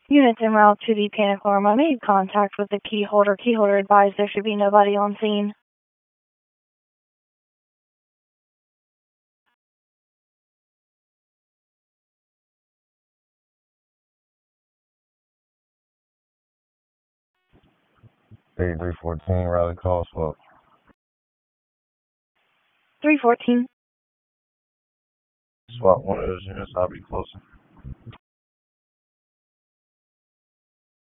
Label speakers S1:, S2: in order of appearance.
S1: Units en route to the panic alarm. I made contact with the key holder. Key holder advised there should be nobody on scene.
S2: Hey, 314, rally call, swap.
S1: 314.
S2: Swap one of those units, I'll be closer.